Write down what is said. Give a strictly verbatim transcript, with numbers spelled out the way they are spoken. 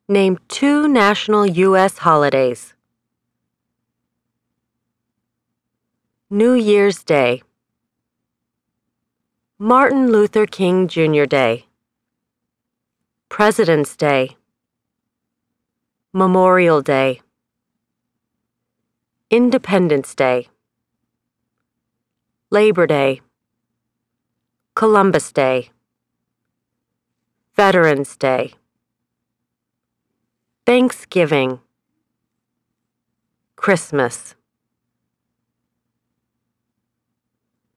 Name two national U S holidays. New Year's Day, Martin Luther King Junior Day, President's Day, Memorial Day, Independence Day, Labor Day, Columbus Day, Veterans Day, Thanksgiving, Christmas.